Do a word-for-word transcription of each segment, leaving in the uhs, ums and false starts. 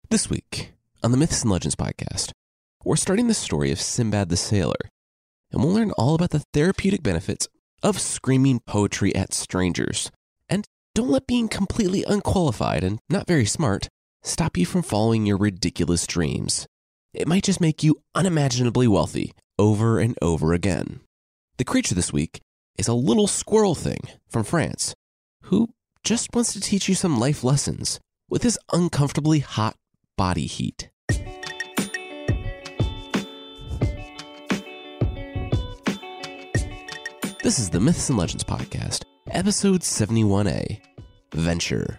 This week, on the Myths and Legends podcast, we're starting the story of Sinbad the Sailor, and we'll learn all about the therapeutic benefits of screaming poetry at strangers. And don't let being completely unqualified and not very smart stop you from following your ridiculous dreams. It might just make you unimaginably wealthy over and over again. The creature this week is a little squirrel thing from France who just wants to teach you some life lessons with his uncomfortably hot body heat. This is the Myths and Legends podcast, episode seventy-one A, Venture.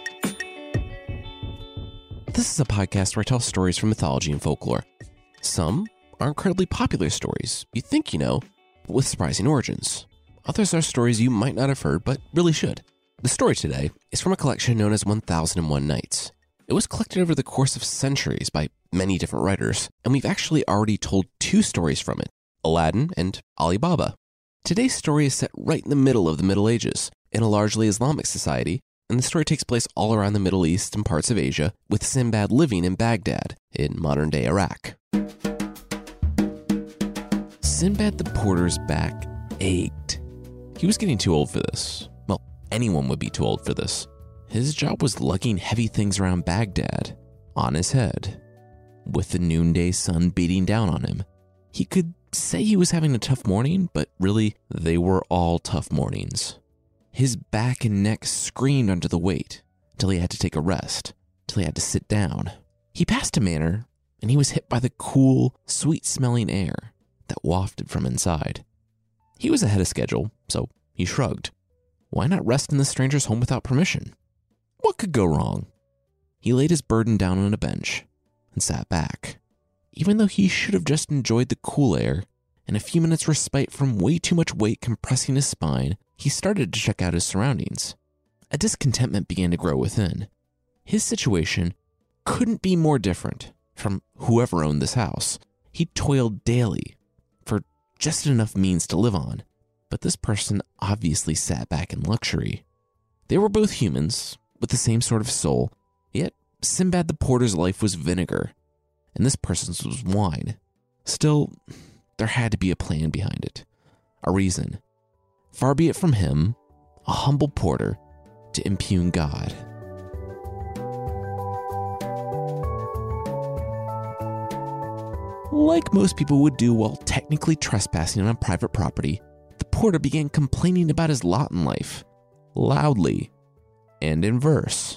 This is a podcast where I tell stories from mythology and folklore. Some are incredibly popular stories you think you know, but with surprising origins. Others are stories you might not have heard, but really should. The story today is from a collection known as one thousand one Nights. It was collected over the course of centuries by many different writers, and we've actually already told two stories from it, Aladdin and Ali Baba. Today's story is set right in the middle of the Middle Ages, in a largely Islamic society, and the story takes place all around the Middle East and parts of Asia, with Sinbad living in Baghdad, in modern-day Iraq. Sinbad the porter's back ached. He was getting too old for this. Well, anyone would be too old for this. His job was lugging heavy things around Baghdad, on his head, with the noonday sun beating down on him. He could say he was having a tough morning, but really, they were all tough mornings. His back and neck screamed under the weight, till he had to take a rest, till he had to sit down. He passed a manor, and he was hit by the cool, sweet-smelling air that wafted from inside. He was ahead of schedule, so he shrugged. Why not rest in the stranger's home without permission? What could go wrong? He laid his burden down on a bench and sat back. Even though he should have just enjoyed the cool air and a few minutes respite from way too much weight compressing his spine, he started to check out his surroundings. A discontentment began to grow within. His situation couldn't be more different from whoever owned this house. He toiled daily for just enough means to live on, but this person obviously sat back in luxury. They were both humans, with the same sort of soul, yet Sinbad the porter's life was vinegar, and this person's was wine. Still, there had to be a plan behind it, a reason. Far be it from him, a humble porter, to impugn God. Like most people would do while technically trespassing on private property, the porter began complaining about his lot in life, loudly and in verse.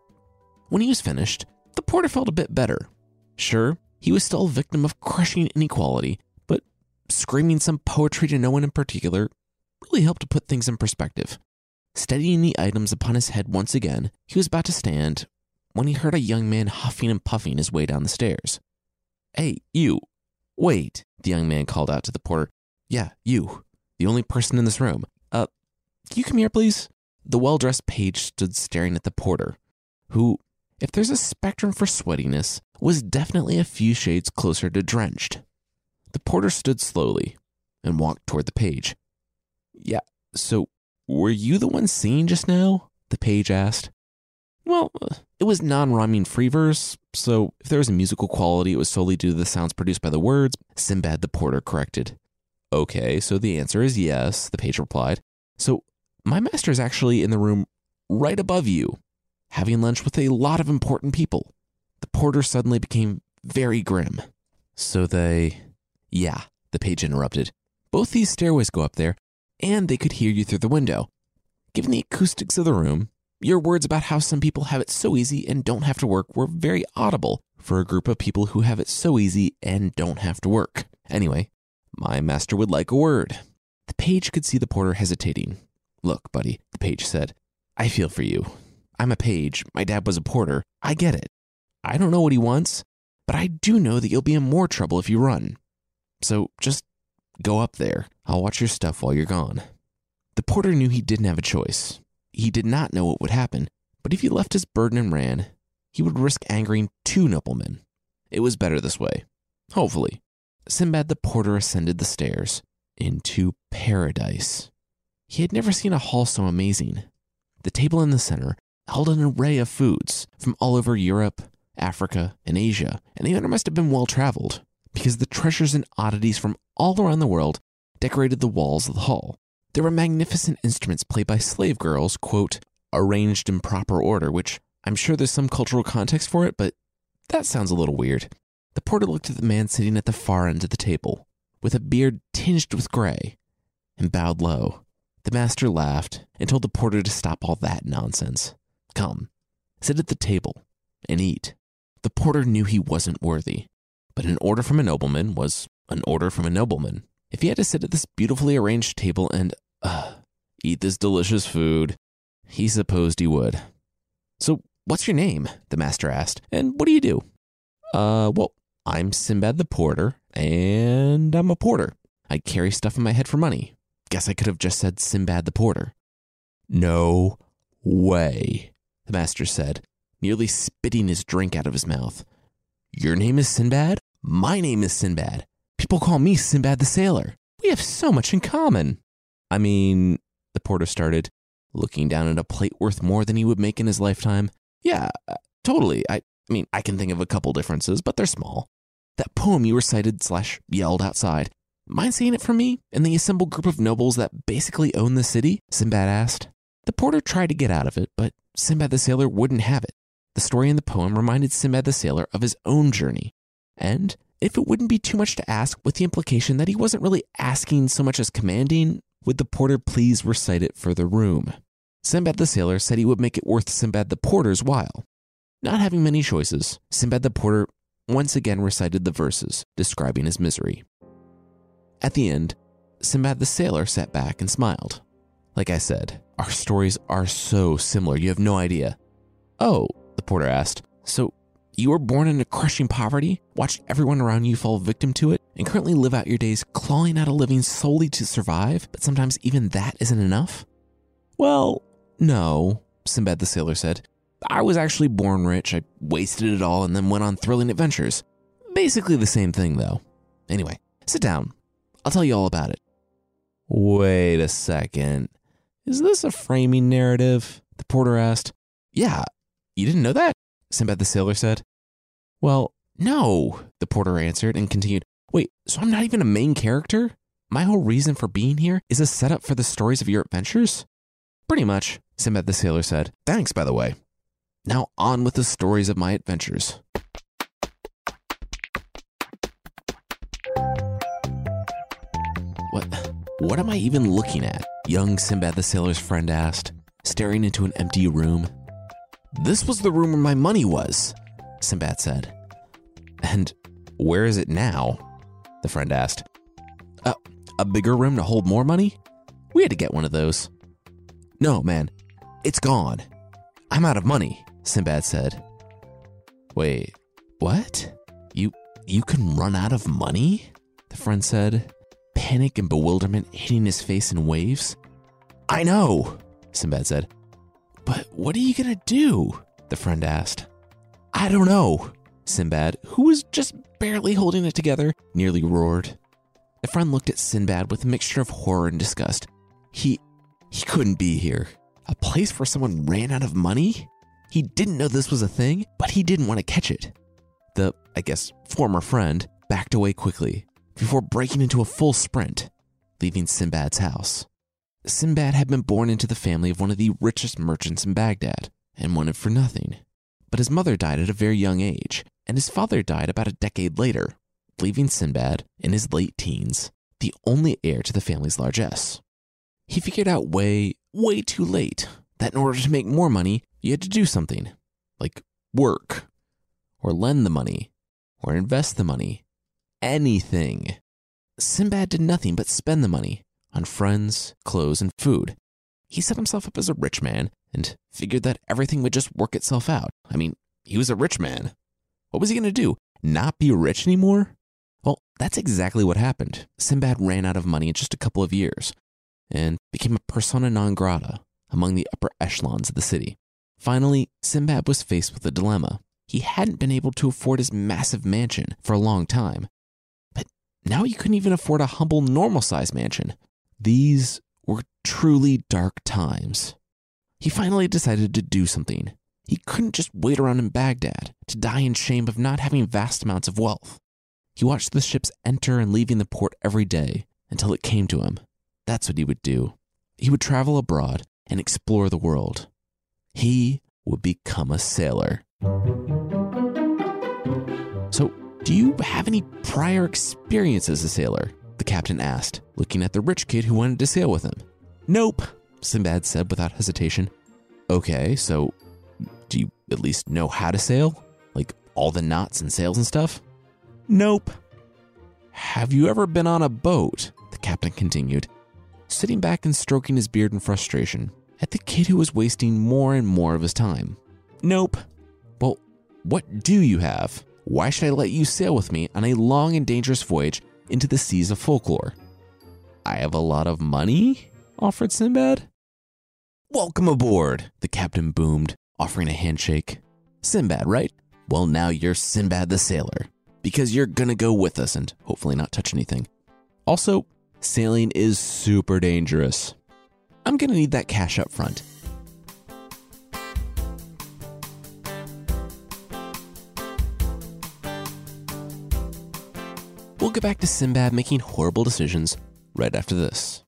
When he was finished, the porter felt a bit better. Sure, he was still a victim of crushing inequality, but screaming some poetry to no one in particular really helped to put things in perspective. Steadying the items upon his head once again, he was about to stand when he heard a young man huffing and puffing his way down the stairs. "Hey, you, wait," the young man called out to the porter. "Yeah, you, the only person in this room. Uh, can you come here, please?" The well-dressed page stood staring at the porter, who, if there's a spectrum for sweatiness, was definitely a few shades closer to drenched. The porter stood slowly and walked toward the page. "Yeah, so were you the one singing just now?" the page asked. "Well, it was non-rhyming free verse, so if there was a musical quality, it was solely due to the sounds produced by the words," Sinbad the porter corrected. "Okay, so the answer is yes," the page replied. "So my master is actually in the room right above you, having lunch with a lot of important people." The porter suddenly became very grim. "So they..." "Yeah," the page interrupted. "Both these stairways go up there, and they could hear you through the window. Given the acoustics of the room, your words about how some people have it so easy and don't have to work were very audible for a group of people who have it so easy and don't have to work. Anyway, my master would like a word." The page could see the porter hesitating. "Look, buddy," the page said, "I feel for you. I'm a page. My dad was a porter. I get it. I don't know what he wants, but I do know that you'll be in more trouble if you run. So just go up there. I'll watch your stuff while you're gone." The porter knew he didn't have a choice. He did not know what would happen, but if he left his burden and ran, he would risk angering two noblemen. It was better this way. Hopefully. Sinbad the porter ascended the stairs into paradise. He had never seen a hall so amazing. The table in the center held an array of foods from all over Europe, Africa, and Asia, and the owner must have been well-traveled, because the treasures and oddities from all around the world decorated the walls of the hall. There were magnificent instruments played by slave girls, quote, arranged in proper order, which I'm sure there's some cultural context for it, but that sounds a little weird. The porter looked at the man sitting at the far end of the table, with a beard tinged with gray, and bowed low. The master laughed and told the porter to stop all that nonsense. Come, sit at the table and eat. The porter knew he wasn't worthy, but an order from a nobleman was an order from a nobleman. If he had to sit at this beautifully arranged table and, uh, eat this delicious food, he supposed he would. So, what's your name? The master asked. And what do you do? Uh, well, I'm Sinbad the porter, and I'm a porter. I carry stuff in my head for money. Guess I could have just said Sinbad the porter. No way, the master said, nearly spitting his drink out of his mouth. Your name is Sinbad? My name is Sinbad. People call me Sinbad the sailor. We have so much in common. I mean, the porter started, looking down at a plate worth more than he would make in his lifetime. Yeah, uh, totally. I, I mean, I can think of a couple differences, but they're small. That poem you recited slash yelled outside, mind saying it for me and the assembled group of nobles that basically own the city? Sinbad asked. The porter tried to get out of it, but Sinbad the sailor wouldn't have it. The story in the poem reminded Sinbad the sailor of his own journey. And if it wouldn't be too much to ask, with the implication that he wasn't really asking so much as commanding, would the porter please recite it for the room? Sinbad the sailor said he would make it worth Sinbad the porter's while. Not having many choices, Sinbad the porter once again recited the verses describing his misery. At the end, Sinbad the sailor sat back and smiled. Like I said, our stories are so similar, you have no idea. Oh, the porter asked, so you were born into crushing poverty, watched everyone around you fall victim to it, and currently live out your days clawing out a living solely to survive, but sometimes even that isn't enough? Well, no, Sinbad the sailor said. I was actually born rich, I wasted it all, and then went on thrilling adventures. Basically the same thing, though. Anyway, sit down. I'll tell you all about it. Wait a second. Is this a framing narrative? The porter asked. Yeah, you didn't know that? Sinbad the sailor said. Well, no, the porter answered and continued. Wait, so I'm not even a main character? My whole reason for being here is a setup for the stories of your adventures? Pretty much, Sinbad the sailor said. Thanks, by the way. Now on with the stories of my adventures. What, what am I even looking at? Young Sinbad the sailor's friend asked, staring into an empty room. This was the room where my money was, Sinbad said. And where is it now? The friend asked. Uh, a bigger room to hold more money? We had to get one of those. No, man, it's gone. I'm out of money, Sinbad said. Wait, what? You, you can run out of money? The friend said, panic and bewilderment hitting his face in waves. I know, Sinbad said. But what are you gonna do? The friend asked. I don't know, Sinbad, who was just barely holding it together, nearly roared. The friend looked at Sinbad with a mixture of horror and disgust. He, he couldn't be here. A place where someone ran out of money? He didn't know this was a thing, but he didn't want to catch it. The, I guess, former friend backed away quickly before breaking into a full sprint, leaving Sinbad's house. Sinbad had been born into the family of one of the richest merchants in Baghdad and wanted for nothing. But his mother died at a very young age, and his father died about a decade later, leaving Sinbad, in his late teens, the only heir to the family's largesse. He figured out way, way too late that in order to make more money, you had to do something, like work, or lend the money, or invest the money, anything. Sinbad did nothing but spend the money on friends, clothes, and food. He set himself up as a rich man and figured that everything would just work itself out. I mean, he was a rich man. What was he going to do? Not be rich anymore? Well, that's exactly what happened. Sinbad ran out of money in just a couple of years and became a persona non grata among the upper echelons of the city. Finally, Sinbad was faced with a dilemma. He hadn't been able to afford his massive mansion for a long time, but now he couldn't even afford a humble, normal-sized mansion. These were truly dark times. He finally decided to do something. He couldn't just wait around in Baghdad to die in shame of not having vast amounts of wealth. He watched the ships enter and leaving the port every day until it came to him. That's what he would do. He would travel abroad and explore the world. He would become a sailor. So, do you have any prior experience as a sailor? The captain asked, looking at the rich kid who wanted to sail with him. Nope, Sinbad said without hesitation. Okay, so do you at least know how to sail? Like all the knots and sails and stuff? Nope. Have you ever been on a boat? The captain continued, sitting back and stroking his beard in frustration at the kid who was wasting more and more of his time. Nope. Well, what do you have? Why should I let you sail with me on a long and dangerous voyage into the seas of folklore? I have a lot of money, offered Sinbad. Welcome aboard, the captain boomed, offering a handshake. Sinbad, right? Well, now you're Sinbad the sailor, because you're gonna go with us and hopefully not touch anything. Also, sailing is super dangerous. I'm gonna need that cash up front. We'll get back to Sinbad making horrible decisions right after this.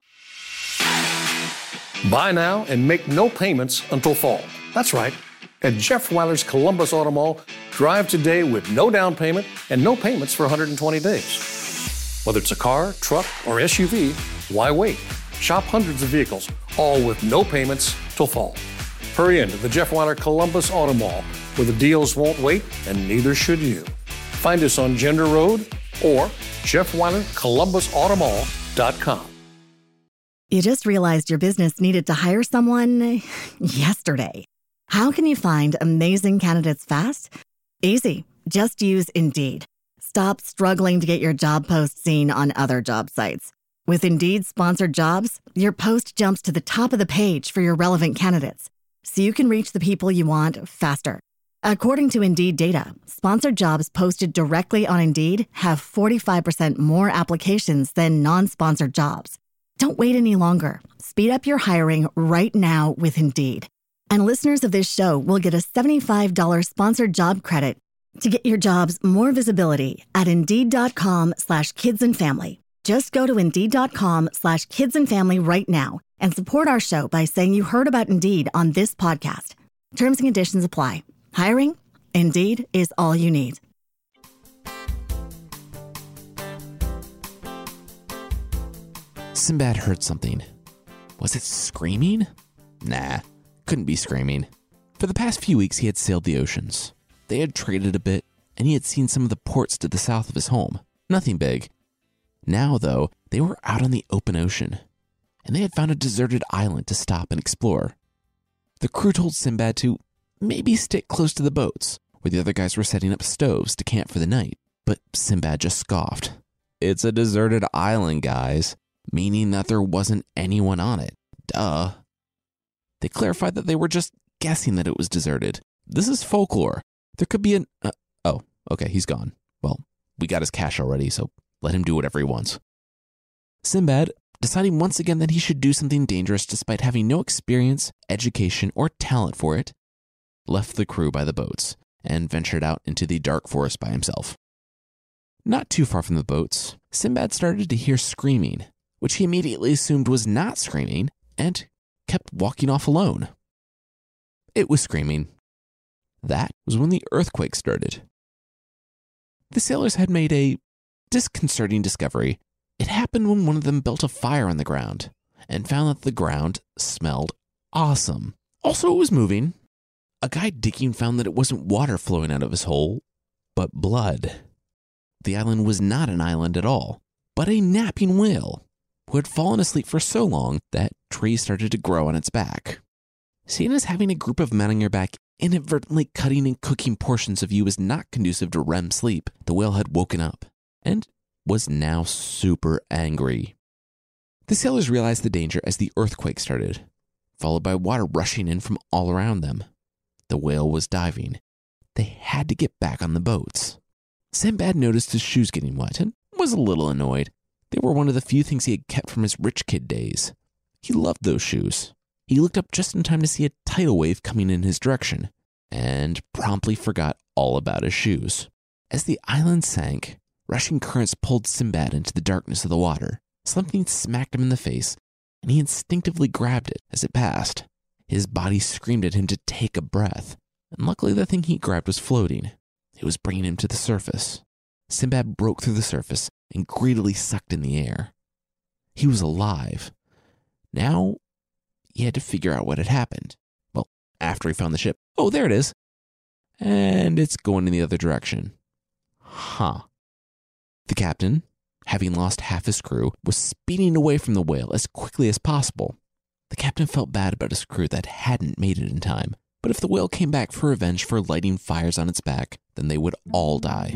Buy now and make no payments until fall. That's right. At Jeff Weiler's Columbus Auto Mall, drive today with no down payment and no payments for one hundred twenty days. Whether it's a car, truck, or S U V, why wait? Shop hundreds of vehicles, all with no payments till fall. Hurry into the Jeff Weiler Columbus Auto Mall, where the deals won't wait and neither should you. Find us on Gender Road or Jeff Weiler Columbus Auto Mall dot com. You just realized your business needed to hire someone yesterday. How can you find amazing candidates fast? Easy. Just use Indeed. Stop struggling to get your job post seen on other job sites. With Indeed sponsored jobs, your post jumps to the top of the page for your relevant candidates, so you can reach the people you want faster. According to Indeed data, sponsored jobs posted directly on Indeed have forty-five percent more applications than non-sponsored jobs. Don't wait any longer. Speed up your hiring right now with Indeed. And listeners of this show will get a seventy-five dollars sponsored job credit to get your jobs more visibility at Indeed.com slash kids and family. Just go to Indeed.com slash kids and family right now and support our show by saying you heard about Indeed on this podcast. Terms and conditions apply. Hiring? Indeed is all you need. Sinbad heard something. Was it screaming? Nah, couldn't be screaming. For the past few weeks, he had sailed the oceans. They had traded a bit, and he had seen some of the ports to the south of his home. Nothing big. Now, though, they were out on the open ocean, and they had found a deserted island to stop and explore. The crew told Sinbad to maybe stick close to the boats, where the other guys were setting up stoves to camp for the night. But Sinbad just scoffed. It's a deserted island, guys, meaning that there wasn't anyone on it. Duh. They clarified that they were just guessing that it was deserted. This is folklore. There could be an... Uh, oh, okay, he's gone. Well, we got his cash already, so let him do whatever he wants. Sinbad, deciding once again that he should do something dangerous despite having no experience, education, or talent for it, left the crew by the boats and ventured out into the dark forest by himself. Not too far from the boats, Sinbad started to hear screaming, which he immediately assumed was not screaming, and kept walking off alone. It was screaming. That was when the earthquake started. The sailors had made a disconcerting discovery. It happened when one of them built a fire on the ground and found that the ground smelled awesome. Also, it was moving. A guy digging found that it wasn't water flowing out of his hole, but blood. The island was not an island at all, but a napping whale who had fallen asleep for so long that trees started to grow on its back. Seen as having a group of men on your back inadvertently cutting and cooking portions of you is not conducive to R E M sleep, the whale had woken up and was now super angry. The sailors realized the danger as the earthquake started, followed by water rushing in from all around them. The whale was diving. They had to get back on the boats. Sinbad noticed his shoes getting wet and was a little annoyed. They were one of the few things he had kept from his rich kid days. He loved those shoes. He looked up just in time to see a tidal wave coming in his direction. and promptly forgot all about his shoes. As the island sank, rushing currents pulled Sinbad into the darkness of the water. Something smacked him in the face, and he instinctively grabbed it as it passed. His body screamed at him to take a breath, and luckily the thing he grabbed was floating. It was bringing him to the surface. Sinbad broke through the surface and greedily sucked in the air. He was alive. Now, he had to figure out what had happened. Well, after he found the ship, oh, there it is. And it's going in the other direction. Huh. The captain, having lost half his crew, was speeding away from the whale as quickly as possible. The captain felt bad about his crew that hadn't made it in time, but if the whale came back for revenge for lighting fires on its back, then they would all die.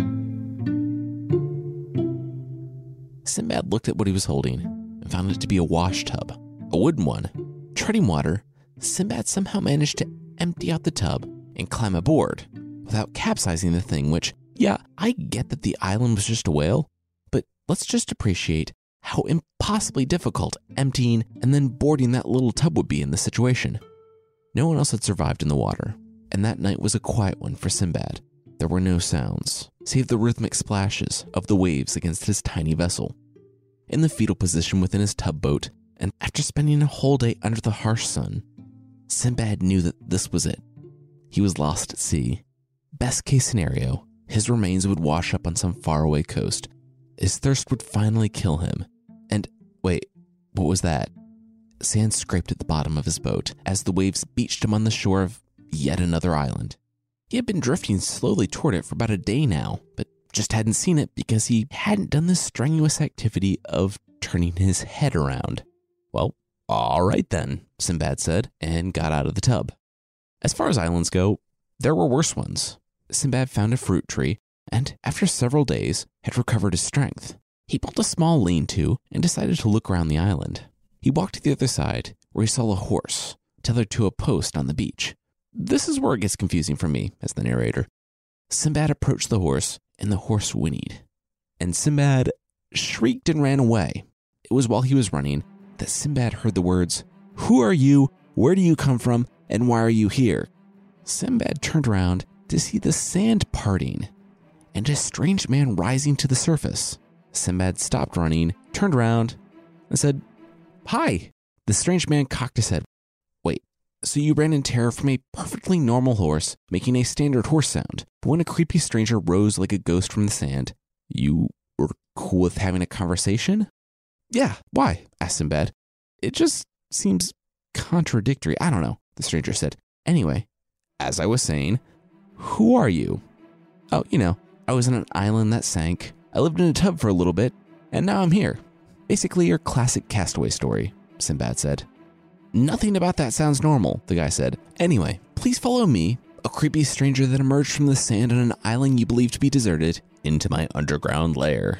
Sinbad looked at what he was holding and found it to be a wash tub, a wooden one. Treading water, Sinbad somehow managed to empty out the tub and climb aboard without capsizing the thing, which, yeah, I get that the island was just a whale, but let's just appreciate how impossibly difficult emptying and then boarding that little tub would be in this situation. No one else had survived in the water, and that night was a quiet one for Sinbad. There were no sounds, save the rhythmic splashes of the waves against his tiny vessel. In the fetal position within his tugboat, and after spending a whole day under the harsh sun, Sinbad knew that this was it. He was lost at sea. Best case scenario, his remains would wash up on some faraway coast. His thirst would finally kill him. And wait, what was that? Sand scraped at the bottom of his boat as the waves beached him on the shore of yet another island. He had been drifting slowly toward it for about a day now, but just hadn't seen it because he hadn't done the strenuous activity of turning his head around. Well, all right then, Sinbad said, and got out of the tub. As far as islands go, there were worse ones. Sinbad found a fruit tree, and after several days, had recovered his strength. He built a small lean-to and decided to look around the island. He walked to the other side, where he saw a horse tethered to a post on the beach. This is where it gets confusing for me, as the narrator. Sinbad approached the horse, and the horse whinnied. And Sinbad shrieked and ran away. It was while he was running that Sinbad heard the words, "Who are you? Where do you come from? And why are you here?" Sinbad turned around to see the sand parting and a strange man rising to the surface. Sinbad stopped running, turned around, and said, "Hi." The strange man cocked his head. "Wait, so you ran in terror from a perfectly normal horse, making a standard horse sound, but when a creepy stranger rose like a ghost from the sand, you were cool with having a conversation?" "Yeah, why?" asked Sinbad. "It just seems contradictory. I don't know," the stranger said. "Anyway, as I was saying, who are you?" "Oh, you know, I was on an island that sank. I lived in a tub for a little bit, and now I'm here. Basically your classic castaway story," Sinbad said. "Nothing about that sounds normal," the guy said. "Anyway, please follow me, a creepy stranger that emerged from the sand on an island you believe to be deserted, into my underground lair."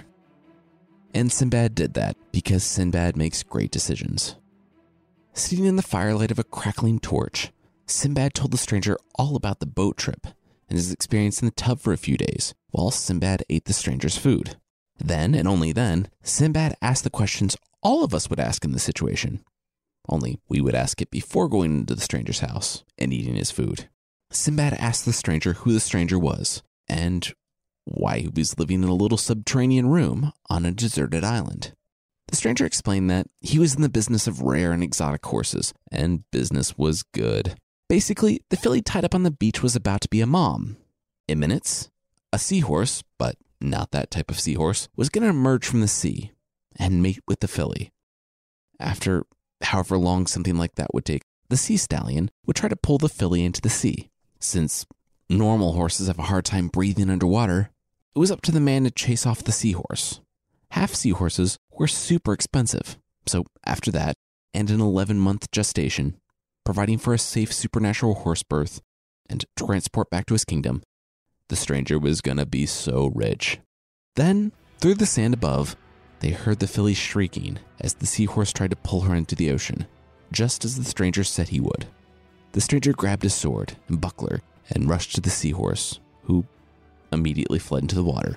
And Sinbad did that because Sinbad makes great decisions. Sitting in the firelight of a crackling torch, Sinbad told the stranger all about the boat trip and his experience in the tub for a few days, while Sinbad ate the stranger's food. Then, and only then, Sinbad asked the questions all of us would ask in this situation. Only we would ask it before going into the stranger's house and eating his food. Sinbad asked the stranger who the stranger was, and why he was living in a little subterranean room on a deserted island. The stranger explained that he was in the business of rare and exotic horses, and business was good. Basically, the filly tied up on the beach was about to be a mom. In minutes, a seahorse, but not that type of seahorse, was going to emerge from the sea and mate with the filly. After however long something like that would take, the sea stallion would try to pull the filly into the sea. Since normal horses have a hard time breathing underwater, it was up to the man to chase off the seahorse. Half seahorses were super expensive, so after that, and an eleven-month gestation, providing for a safe supernatural horse birth and transport back to his kingdom, the stranger was gonna be so rich. Then, through the sand above, they heard the filly shrieking as the seahorse tried to pull her into the ocean, just as the stranger said he would. The stranger grabbed his sword and buckler and rushed to the seahorse, who immediately fled into the water.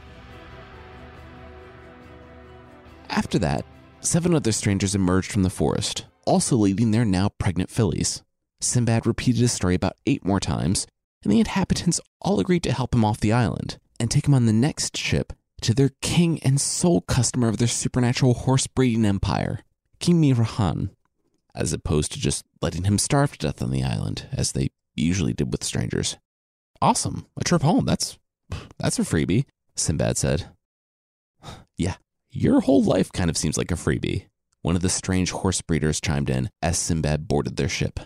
After that, seven other strangers emerged from the forest, also leading their now pregnant fillies. Sinbad repeated his story about eight more times, and the inhabitants all agreed to help him off the island and take him on the next ship to their king and sole customer of their supernatural horse breeding empire, King Mihrahan, as opposed to just letting him starve to death on the island, as they usually did with strangers. Awesome, a trip home, that's, that's a freebie, Sinbad said. Yeah, your whole life kind of seems like a freebie, one of the strange horse breeders chimed in as Sinbad boarded their ship.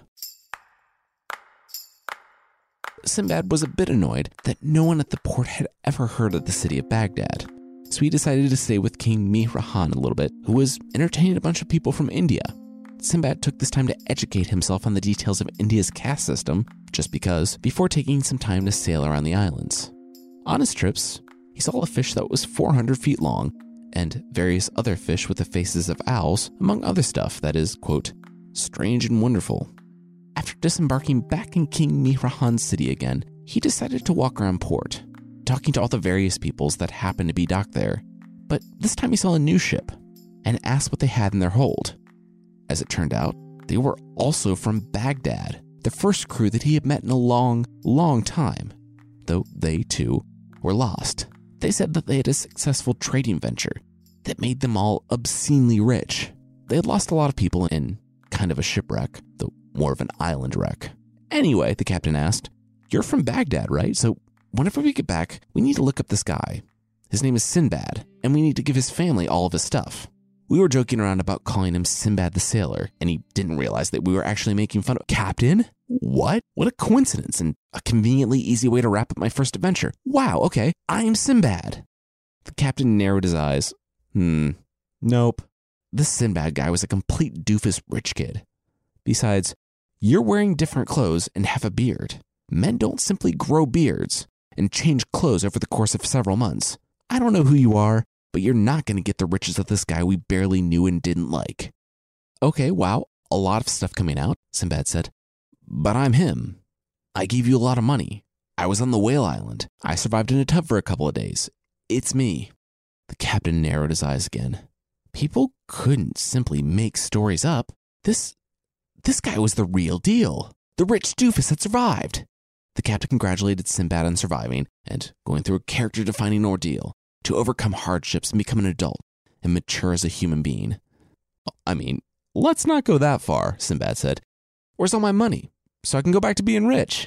Sinbad was a bit annoyed that no one at the port had ever heard of the city of Baghdad, so he decided to stay with King Mihrahan a little bit, who was entertaining a bunch of people from India. Sinbad took this time to educate himself on the details of India's caste system, just because, before taking some time to sail around the islands. On his trips, he saw a fish that was four hundred feet long, and various other fish with the faces of owls, among other stuff that is, quote, strange and wonderful. After disembarking back in King Mihrahan's city again, he decided to walk around port, talking to all the various peoples that happened to be docked there. But this time he saw a new ship and asked what they had in their hold. As it turned out, they were also from Baghdad, the first crew that he had met in a long, long time, though they, too, were lost. They said that they had a successful trading venture that made them all obscenely rich. They had lost a lot of people in kind of a shipwreck, though more of an island wreck. Anyway, the captain asked, "You're from Baghdad, right? So whenever we get back, we need to look up this guy. His name is Sinbad, and we need to give his family all of his stuff." We were joking around about calling him Sinbad the Sailor, and he didn't realize that we were actually making fun of Captain? What? What a coincidence, and a conveniently easy way to wrap up my first adventure. Wow, okay, I'm Sinbad. The captain narrowed his eyes. Hmm, nope. This Sinbad guy was a complete doofus rich kid. Besides, you're wearing different clothes and have a beard. Men don't simply grow beards and change clothes over the course of several months. I don't know who you are, but you're not going to get the riches of this guy we barely knew and didn't like. Okay, wow, a lot of stuff coming out, Sinbad said. But I'm him. I gave you a lot of money. I was on the Whale Island. I survived in a tub for a couple of days. It's me. The captain narrowed his eyes again. People couldn't simply make stories up. This, this guy was the real deal. The rich doofus had survived. The captain congratulated Sinbad on surviving and going through a character-defining ordeal to overcome hardships and become an adult and mature as a human being. I mean, let's not go that far, Sinbad said. Where's all my money? So I can go back to being rich.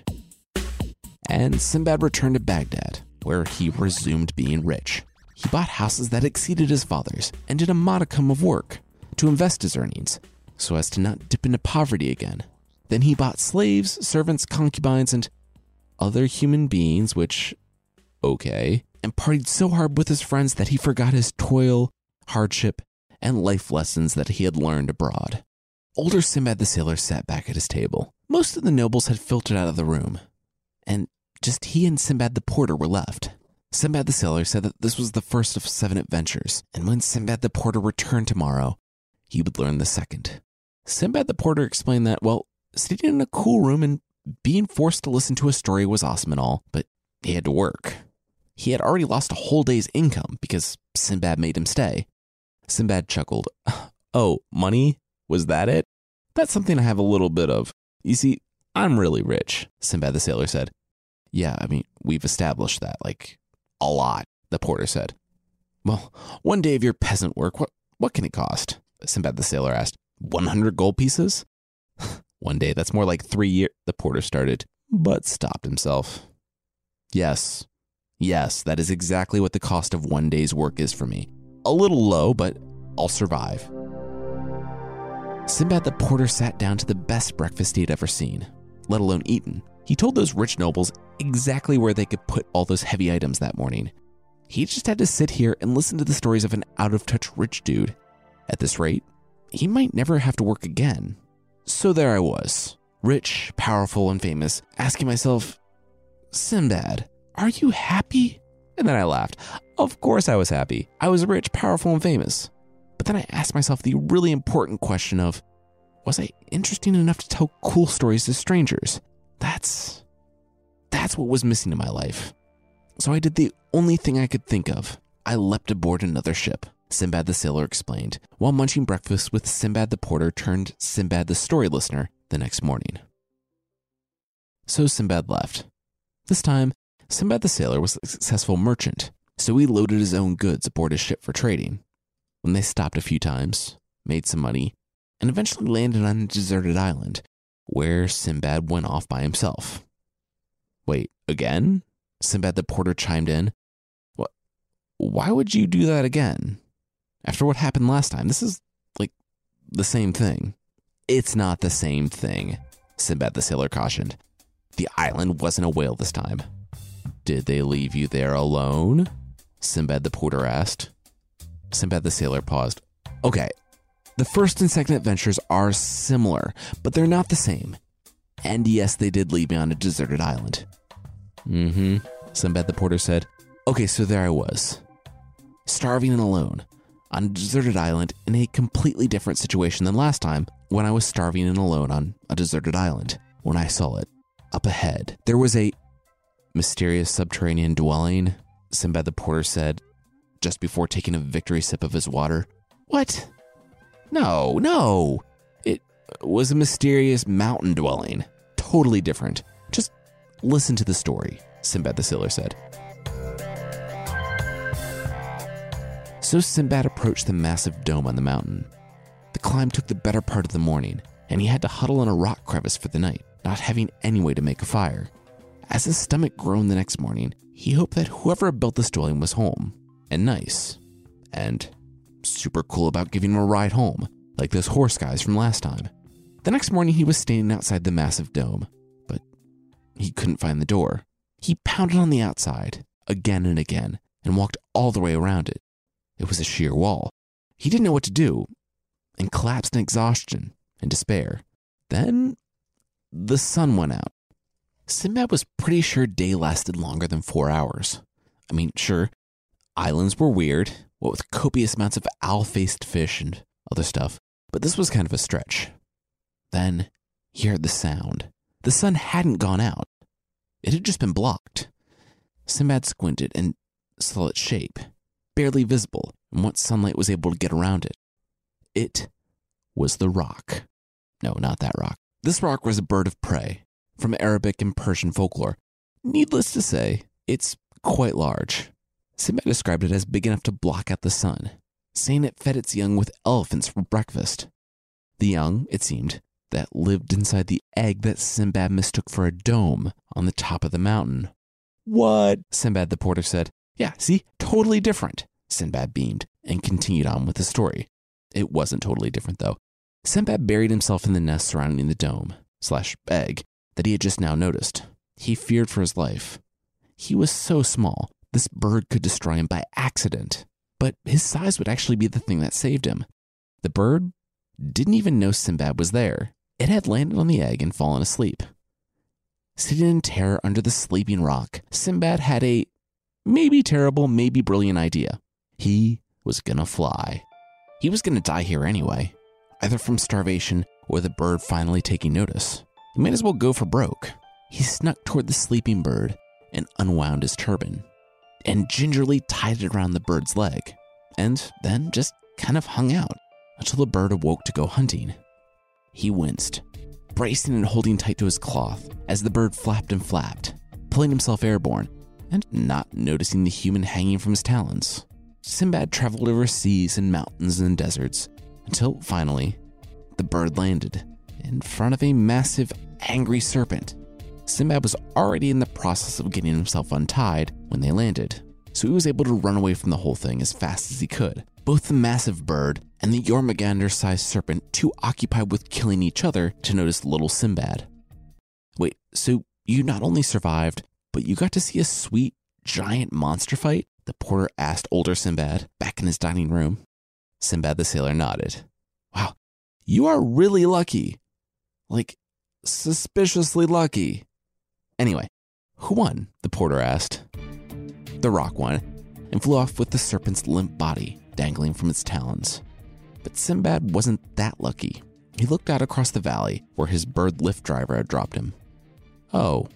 And Sinbad returned to Baghdad, where he resumed being rich. He bought houses that exceeded his father's and did a modicum of work to invest his earnings so as to not dip into poverty again. Then he bought slaves, servants, concubines, and other human beings, which, okay, and partied so hard with his friends that he forgot his toil, hardship, and life lessons that he had learned abroad. Older Sinbad the Sailor sat back at his table. Most of the nobles had filtered out of the room, and just he and Sinbad the Porter were left. Sinbad the Sailor said that this was the first of seven adventures, and when Sinbad the Porter returned tomorrow, he would learn the second. Sinbad the Porter explained that, well, sitting in a cool room and being forced to listen to a story was awesome and all, but he had to work. He had already lost a whole day's income because Sinbad made him stay. Sinbad chuckled. Oh, money? Was that it? That's something I have a little bit of. You see, I'm really rich, Sinbad the Sailor said. Yeah, I mean, we've established that, like, a lot, the porter said. Well, one day of your peasant work, what, what can it cost? Sinbad the Sailor asked. one hundred gold pieces? One day, that's more like three years, the porter started, but stopped himself. Yes, yes, that is exactly what the cost of one day's work is for me. A little low, but I'll survive. Sinbad the Porter sat down to the best breakfast he had ever seen, let alone eaten. He told those rich nobles exactly where they could put all those heavy items that morning. He just had to sit here and listen to the stories of an out-of-touch rich dude. At this rate, he might never have to work again. So there I was, rich, powerful, and famous, asking myself, Sinbad, are you happy? And then I laughed. Of course I was happy. I was rich, powerful, and famous. But then I asked myself the really important question of, was I interesting enough to tell cool stories to strangers? That's, that's what was missing in my life. So I did the only thing I could think of. I leapt aboard another ship, Sinbad the Sailor explained, while munching breakfast with Sinbad the Porter turned Sinbad the Story Listener the next morning. So Sinbad left, This time, Sinbad the sailor was a successful merchant, so he loaded his own goods aboard his ship for trading. When they stopped a few times, made some money, and eventually landed on a deserted island, where Sinbad went off by himself. Wait, again? Sinbad the porter chimed in. What? Why would you do that again? After what happened last time, this is, like, the same thing. It's not the same thing, Sinbad the sailor cautioned. The island wasn't a whale this time. Did they leave you there alone? Sinbad the porter asked. Sinbad the sailor paused. Okay, the first and second adventures are similar, but they're not the same. And yes, they did leave me on a deserted island. Mm-hmm, Sinbad the porter said. Okay, so there I was, starving and alone, on a deserted island in a completely different situation than last time when I was starving and alone on a deserted island. When I saw it, up ahead, there was a mysterious subterranean dwelling, Sinbad the porter said, just before taking a victory sip of his water. What? No, no. It was a mysterious mountain dwelling. Totally different. Just listen to the story, Sinbad the sailor said. So Sinbad approached the massive dome on the mountain. The climb took the better part of the morning, and he had to huddle in a rock crevice for the night, not having any way to make a fire. As his stomach groaned the next morning, he hoped that whoever built this dwelling was home, and nice, and super cool about giving him a ride home, like those horse guys from last time. The next morning he was standing outside the massive dome, but he couldn't find the door. He pounded on the outside, again and again, and walked all the way around it. It was a sheer wall. He didn't know what to do, and collapsed in exhaustion and despair. Then, the sun went out. Sinbad was pretty sure day lasted longer than four hours. I mean, sure, islands were weird, what with copious amounts of owl-faced fish and other stuff, but this was kind of a stretch. Then, he heard the sound. The sun hadn't gone out. It had just been blocked. Sinbad squinted and saw its shape, barely visible, and what sunlight was able to get around it. It was the roc. No, not that roc. This roc was a bird of prey, from Arabic and Persian folklore. Needless to say, it's quite large. Sinbad described it as big enough to block out the sun, saying it fed its young with elephants for breakfast. The young, it seemed, that lived inside the egg that Sinbad mistook for a dome on the top of the mountain. What? Sinbad the porter said. Yeah, see? Totally different. Sinbad beamed and continued on with the story. It wasn't totally different, though. Sinbad buried himself in the nest surrounding the dome, slash egg, that he had just now noticed. He feared for his life. He was so small, this bird could destroy him by accident. But his size would actually be the thing that saved him. The bird didn't even know Sinbad was there. It had landed on the egg and fallen asleep. Sitting in terror under the sleeping roc, Sinbad had a maybe terrible, maybe brilliant idea. He was gonna fly. He was gonna die here anyway, either from starvation or the bird finally taking notice. He might as well go for broke. He snuck toward the sleeping bird and unwound his turban, and gingerly tied it around the bird's leg, and then just kind of hung out until the bird awoke to go hunting. He winced, bracing and holding tight to his cloth as the bird flapped and flapped, pulling himself airborne, and not noticing the human hanging from his talons. Sinbad traveled over seas and mountains and deserts, until finally, the bird landed in front of a massive, angry serpent. Sinbad was already in the process of getting himself untied when they landed, so he was able to run away from the whole thing as fast as he could. Both the massive bird and the Jormungandr-sized serpent too occupied with killing each other to notice little Sinbad. Wait, so you not only survived, but you got to see a sweet, giant monster fight? The porter asked older Sinbad, back in his dining room. Sinbad the sailor nodded. Wow, you are really lucky. Like, suspiciously lucky. Anyway, who won? The porter asked. The roc won, and flew off with the serpent's limp body dangling from its talons. But Sinbad wasn't that lucky. He looked out across the valley where his bird lift driver had dropped him. Oh,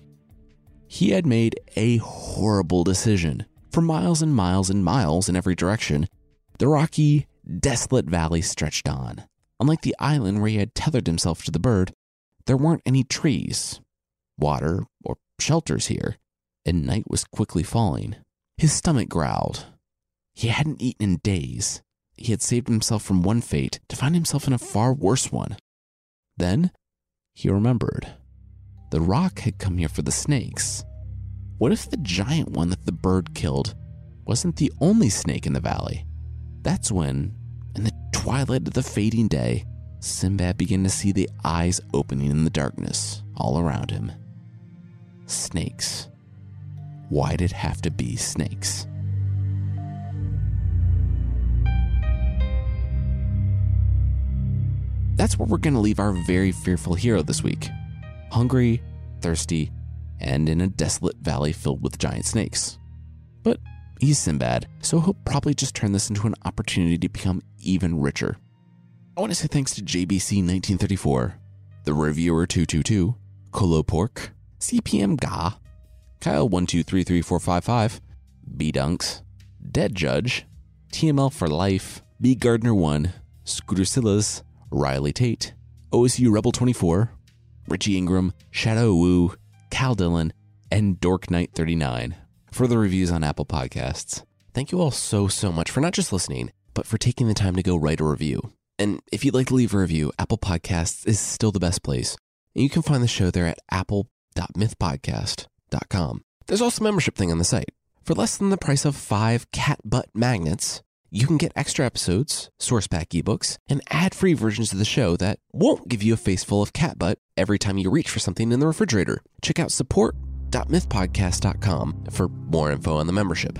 he had made a horrible decision. For miles and miles and miles in every direction, the rocky, desolate valley stretched on. Unlike the island where he had tethered himself to the bird, there weren't any trees, water, or shelters here. and night was quickly falling. His stomach growled. He hadn't eaten in days. He had saved himself from one fate to find himself in a far worse one. Then he remembered. The rock had come here for the snakes. What if the giant one that the bird killed wasn't the only snake in the valley? That's when, in the twilight of the fading day, Sinbad began to see the eyes opening in the darkness all around him. Snakes. Why'd it have to be snakes? That's where we're going to leave our very fearful hero this week. Hungry, thirsty, and in a desolate valley filled with giant snakes. But he's Sinbad, so he'll probably just turn this into an opportunity to become even richer. I want to say thanks to J B C nineteen thirty-four, The Reviewer two two two, Colo Pork, C P M Ga, Kyle one two three three four five five, B Dunks, Dead Judge, T M L for Life, B Gardner one, Scooter Sillas, Riley Tate, O S U Rebel twenty-four, Richie Ingram, Shadow Woo, Cal Dillon, and Dork Knight thirty-nine for the reviews on Apple Podcasts. Thank you all so, so much for not just listening, but for taking the time to go write a review. And if you'd like to leave a review, Apple Podcasts is still the best place. And you can find the show there at apple dot myth podcast dot com. There's also a membership thing on the site. For less than the price of five cat butt magnets, you can get extra episodes, source pack ebooks, and ad-free versions of the show that won't give you a face full of cat butt every time you reach for something in the refrigerator. Check out support dot myth podcast dot com for more info on the membership.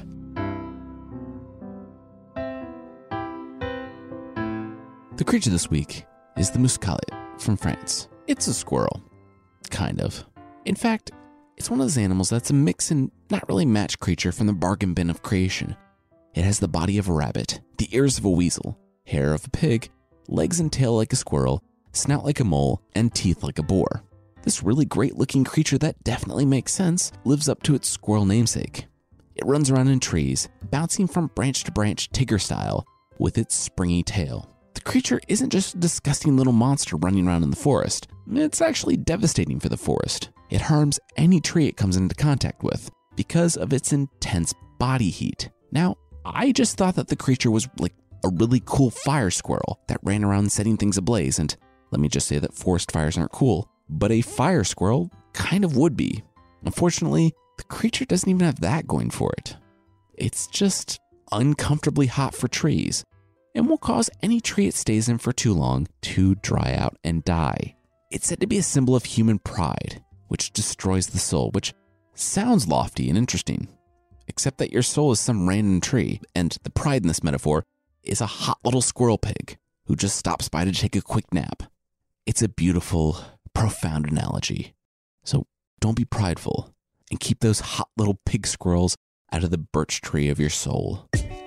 The creature this week is the muscalet from France. It's a squirrel. Kind of. In fact, it's one of those animals that's a mix and not really matched creature from the bargain bin of creation. It has the body of a rabbit, the ears of a weasel, hair of a pig, legs and tail like a squirrel, snout like a mole, and teeth like a boar. This really great looking creature that definitely makes sense lives up to its squirrel namesake. It runs around in trees, bouncing from branch to branch Tigger style with its springy tail. The creature isn't just a disgusting little monster running around in the forest. It's actually devastating for the forest. It harms any tree it comes into contact with because of its intense body heat. Now, I just thought that the creature was like a really cool fire squirrel that ran around setting things ablaze, and let me just say that forest fires aren't cool, but a fire squirrel kind of would be. Unfortunately, the creature doesn't even have that going for it. It's just uncomfortably hot for trees, and will cause any tree it stays in for too long to dry out and die. It's said to be a symbol of human pride, which destroys the soul, which sounds lofty and interesting, except that your soul is some random tree, and the pride in this metaphor is a hot little squirrel pig who just stops by to take a quick nap. It's a beautiful, profound analogy. So don't be prideful and keep those hot little pig squirrels out of the birch tree of your soul.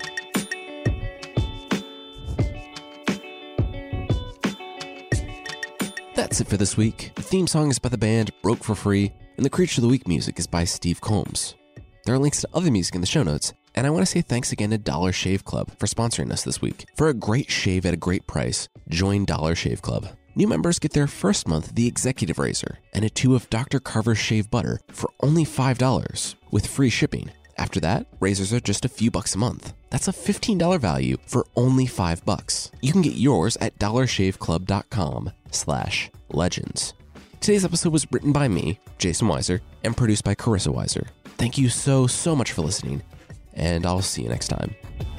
That's it for this week. The theme song is by the band Broke for Free, and the Creature of the Week music is by Steve Combs. There are links to other music in the show notes, and I want to say thanks again to Dollar Shave Club for sponsoring us this week. For a great shave at a great price, join Dollar Shave Club. New members get their first month of the Executive Razor and a tube of Doctor Carver's Shave Butter for only five dollars with free shipping. After that, razors are just a few bucks a month. That's a fifteen dollars value for only five bucks. You can get yours at dollar shave club dot com slash legends. Today's episode was written by me, Jason Weiser, and produced by Carissa Weiser. Thank you so, so much for listening, and I'll see you next time.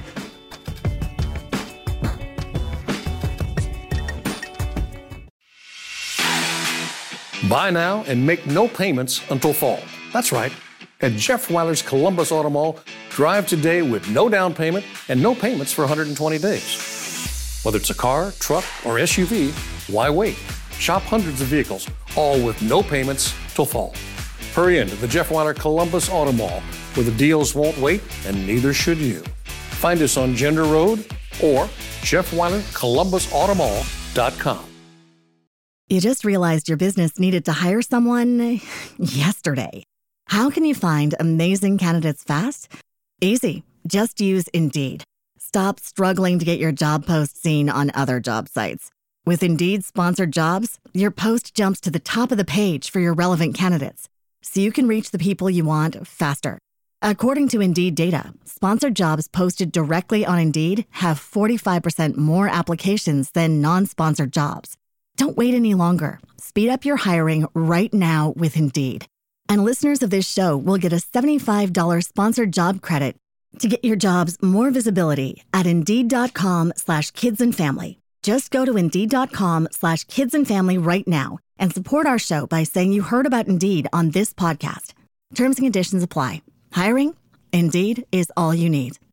Buy now and make no payments until fall. That's right. At Jeff Weiler's Columbus Auto Mall, drive today with no down payment and no payments for one hundred twenty days. Whether it's a car, truck, or S U V, why wait? Shop hundreds of vehicles, all with no payments till fall. Hurry into the Jeff Weiler Columbus Auto Mall, where the deals won't wait, and neither should you. Find us on Gender Road or jeff weiler columbus auto mall dot com. You just realized your business needed to hire someone yesterday. How can you find amazing candidates fast? Easy. Just use Indeed. Stop struggling to get your job post seen on other job sites. With Indeed sponsored jobs, your post jumps to the top of the page for your relevant candidates. so you can reach the people you want faster. According to Indeed data, sponsored jobs posted directly on Indeed have forty-five percent more applications than non-sponsored jobs. Don't wait any longer. Speed up your hiring right now with Indeed. And listeners of this show will get a seventy-five dollars sponsored job credit to get your jobs more visibility at Indeed.com slash kids and family. Just go to Indeed.com slash kids and family right now and support our show by saying you heard about Indeed on this podcast. Terms and conditions apply. Hiring? Indeed is all you need.